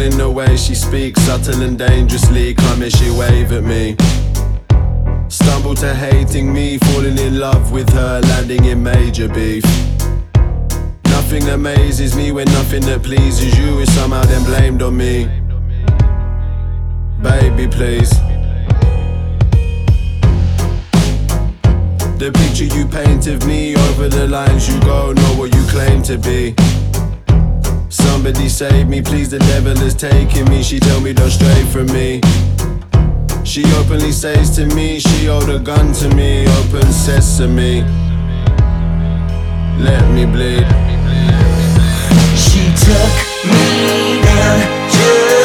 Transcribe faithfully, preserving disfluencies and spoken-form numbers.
in the way she speaks, subtle and dangerously. Come here, she wave at me. Stumble to hating me, falling in love with her, landing in major beef. Nothing amazes me when nothing that pleases you is somehow then blamed on me. Baby, please. The picture you paint of me, over the lines you go, know what you claim to be. Somebody save me, please, the devil is taking me. She tell me don't stray from me. She openly says to me, she hold a gun to me. Open sesame, let me bleed. She took me down to